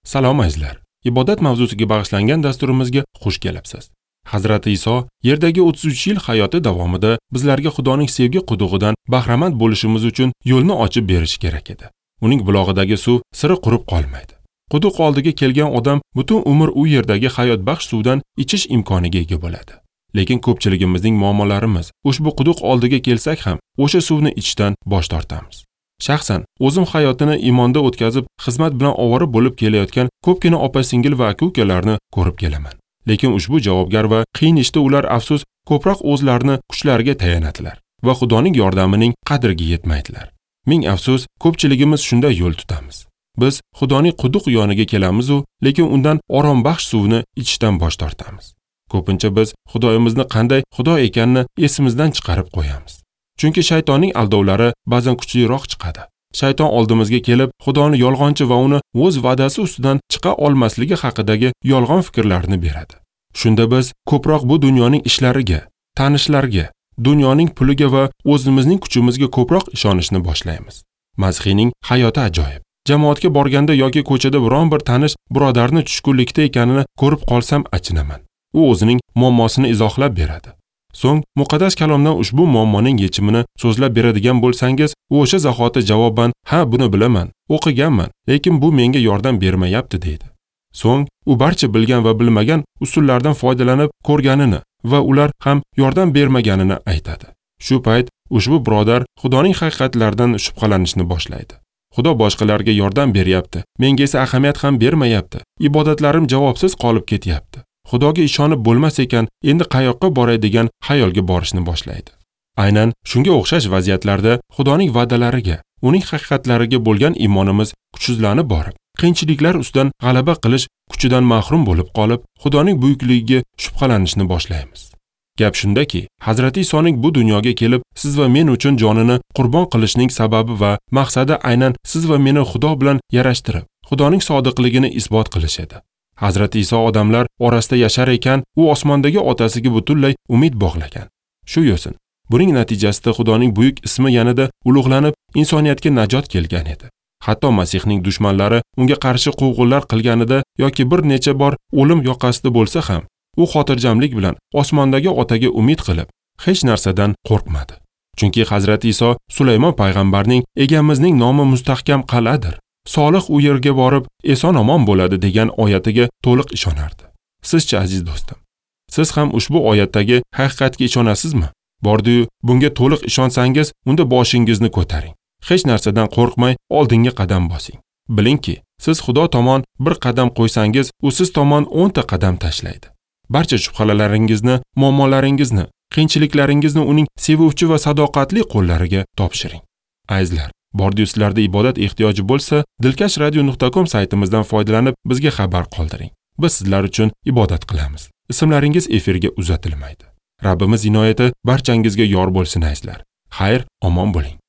Salom azizlar. Ibodat mavzusiga bag'ishlangan dasturimizga xush kelibsiz. Hazrati Iso yerdagi 33 yil hayoti davomida bizlarga Xudoning sevgi qudug'idan bahramand bo'lishimiz uchun yo'lni ochib berish kerak edi. Uning bulog'idagi suv siri qurib qolmaydi. Quduq oldiga kelgan odam butun umr u yerdagi hayotbaxsh suvdan ichish imkoniga ega bo'ladi. Lekin ko'pchiligimizning muammolarimiz ushbu quduq oldiga kelsak ham o'sha suvni ichishdan bosh tortamiz. Shaxsan o'zim hayotini iymonda o'tkazib, xizmat bilan ovora bo'lib kelayotgan ko'pgina opa-singil va aka-ukalarni ko'rib kelaman. Lekin ushbu javobgar va qiyin ishda ular afsus ko'proq o'zlarini kuchlariga tayanadilar va Xudoning yordamining qadriga yetmaydilar. Ming afsus, ko'pchiligimiz shunday yo'l tutamiz. Biz Xudoning quduq yoniga kelamiz-u, lekin undan orombaxsh suvni ichishdan bosh tortamiz. Ko'pincha biz Xudoyimizni qanday Xudo ekanini esimizdan chiqarib qo'yamiz. Chunki shaytonning aldovlari ba'zan kuchliroq chiqadi. Shayton oldimizga kelib, Xudoni yolg'onchi va uni o'z va'dasi ustidan chiqa olmasligi haqidagi yolg'on fikrlarni beradi. Shunda biz ko'proq bu dunyoning ishlariga, tanishlarga, dunyoning puliga va o'zimizning kuchimizga ko'proq ishonishni boshlaymiz. Masihiyning hayoti ajoyib. Jamoatga borganda yoki ko'chada biron bir tanish birodarni tushkunlikda ekanini ko'rib qolsam achinaman. U o'zining muammosini izohlab beradi. So'ng muqaddas kalomdan ushbu muammoning yechimini so'zlab beradigan bo'lsangiz, u o'sha zahoti javoban "Ha, buni bilaman, o'qiganman, lekin bu menga yordam bermayapti" deydi. So'ng u barcha bilgan va bilmagan usullardan foydalanib ko'rganini va ular ham yordam bermaganini aytadi. Shu payt ushbu birodar Xudoning haqiqatlaridan shubhalanishni boshlaydi. Xudo boshqalarga yordam beryapti, menga esa ahamiyat ham bermayapti. Ibodatlarim javobsiz qolib ketyapti. Xudoga ishonib bo'lmas ekan, endi qayoqqa boray degan xayolga borishni boshlaydi. Aynan shunga o'xshash vaziyatlarda Xudoning va'dalariga, uning haqiqatlariga bo'lgan iymonimiz kuchsizlanib borib, qiyinchiliklar ustidan g'alaba qilish kuchidan mahrum bo'lib qolib, Xudoning buyukligiga shubhalanishni boshlaymiz. Gap shundaki, Hazrati Isoning bu dunyoga kelib, siz va men uchun jonini qurbon qilishning sababi va maqsadi aynan siz va meni Xudo bilan yarashtirib, Xudoning sodiqligini isbot qilish edi. Hazrati Iso odamlar orasida yashar ekan, u osmondagi otasiga butunlay umid bog'lagan. Shu yo'sin. Buning natijasida Xudoning buyuk ismi yanada ulug'lanib, insoniyatga najot kelgan edi. Hatto Masihning dushmanlari unga qarshi quvg'inlar qilganida yoki bir necha bor o'lim yoqasida bo'lsa ham, u xotirjamlik bilan osmondagi otaga umid qilib, hech narsadan qo'rqmadi. Chunki Hazrati Iso Sulaymon payg'ambarning "Egamizning nomi mustahkam qal'adir. Solih u yerga borib, eson-omon bo'ladi" degan oyatiga to'liq ishonardi. Sizchi aziz do'stim, siz ham ushbu oyatdagi haqiqatga ishonasizmi? Bordi-yu, bunga to'liq ishonsangiz, unda boshingizni ko'taring. Hech narsadan qo'rqmay, oldinga qadam bosing. Bilingki, siz Xudo tomon bir qadam qo'ysangiz, u siz tomon 10 ta qadam tashlaydi. Barcha shubhalaringizni, muammolaringizni, qiyinchiliklaringizni uning sevuvchi va sadoqatli qo'llariga topshiring. Azizlar, bordi-yu sizlarda ibodat ehtiyoji bo'lsa, dilkashradio.com saytimizdan foydalanib bizga xabar qoldiring. Biz sizlar uchun ibodat qilamiz. Ismlaringiz efirga uzatilmaydi. Rabbimiz inoyati barchangizga yor bo'lsin azizlar. Xayr, omon bo'ling.